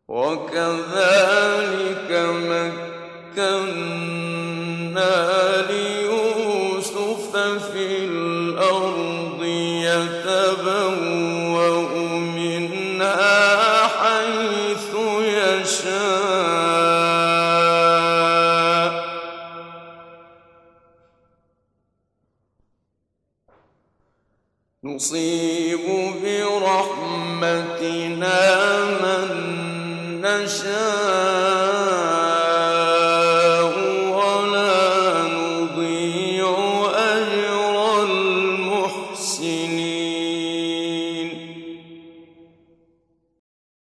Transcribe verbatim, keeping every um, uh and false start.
وكذلك مكنا ليوسف في الأرض يتبوأ منها حيث يشاء نصيب برحمتنا من نشاء